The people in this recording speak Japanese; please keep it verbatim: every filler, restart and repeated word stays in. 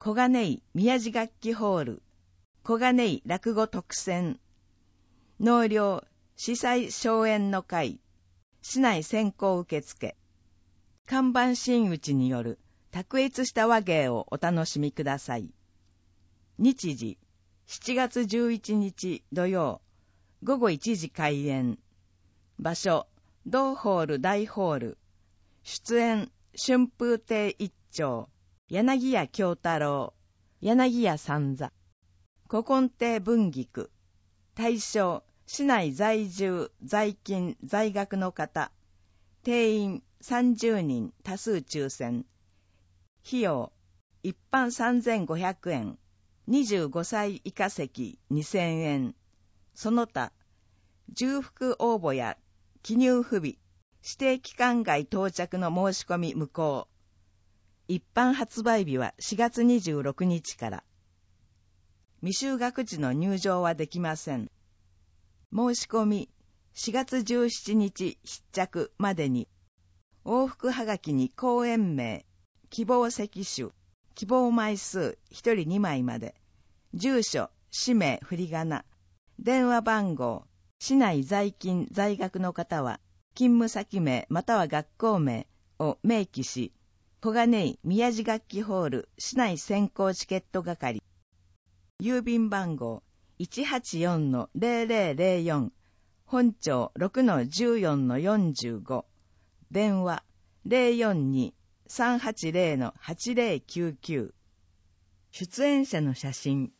小金井宮地楽器ホール、小金井落語特選、納涼司祭荘園の会、市内先行受付、看板真打ちによる卓越した話芸をお楽しみください。日時、しちがつじゅういちにち土曜、ごごいちじ開演。場所、同ホール大ホール。出演、春風亭一丁、柳家京太郎、柳家三座。古今亭文菊。対象、市内在住、在勤、在学の方。定員さんじゅうにん多数抽選。費用、一般さんぜんごひゃくえん。にじゅうごさい以下席にせんえん。その他、重複応募や記入不備、指定期間外到着の申し込み無効。一般発売日はしがつにじゅうろくにちから。未就学児の入場はできません。申し込みしがつじゅうしちにち必着までに、往復はがきに講演名、希望席種、希望枚数ひとりにまいまで、住所、氏名、振り仮名、電話番号、市内在勤在学の方は、勤務先名または学校名を明記し、小金井宮地楽器ホール市内先行チケット係、郵便番号 いちはちよんのぜろぜろぜろよん、本町 ろくのじゅうよんのよんじゅうご、電話 ゼロよんに さんはちゼロのはちゼロきゅうきゅう。出演者の写真、